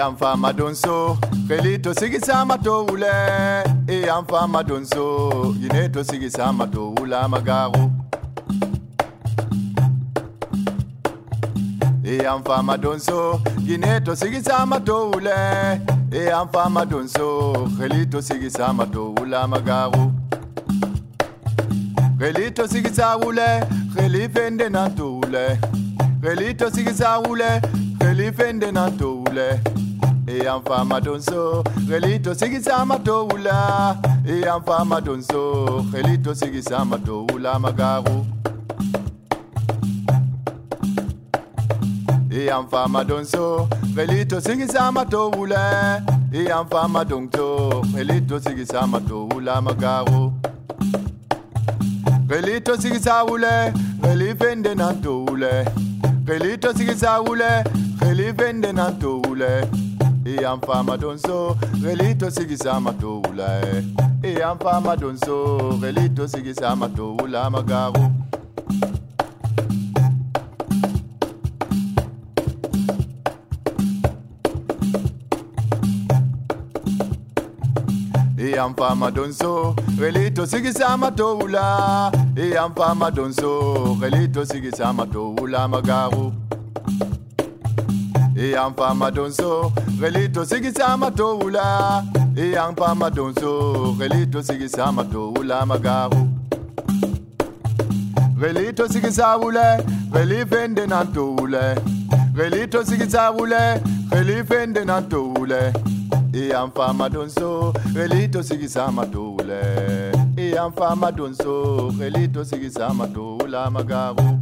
amfa madonso relito sigisa matole amfa madonso yineto sigisa matoula magaru amfa madonso yineto sigisa matole amfa madonso relito sigisa matoula magaru relito sigisa ule relifende natule relito sigisa ule relifende natule amfa madonso relito sigisa matoula amfa madonso relito sigisa matoula magaru amfa madonso relito sigisa matoula amfa madonso relito sigisa matoula magaru relito sigisa ule relifende natule relito sigisa ule relifende natule amfa madonso relito sigisa matoula amfa madonso relito sigisa matoula magaru amfa madonso relito sigisa matoula amfa madonso relito sigisa matoula magaru amfa madonso relito sigisa matoula amfa madonso relito sigisa matoula magaru relito sigisa ule relifende natule relito sigisa ule relifende natule amfa madonso relito sigisa matole amfa madonso relito sigisa matoula magaru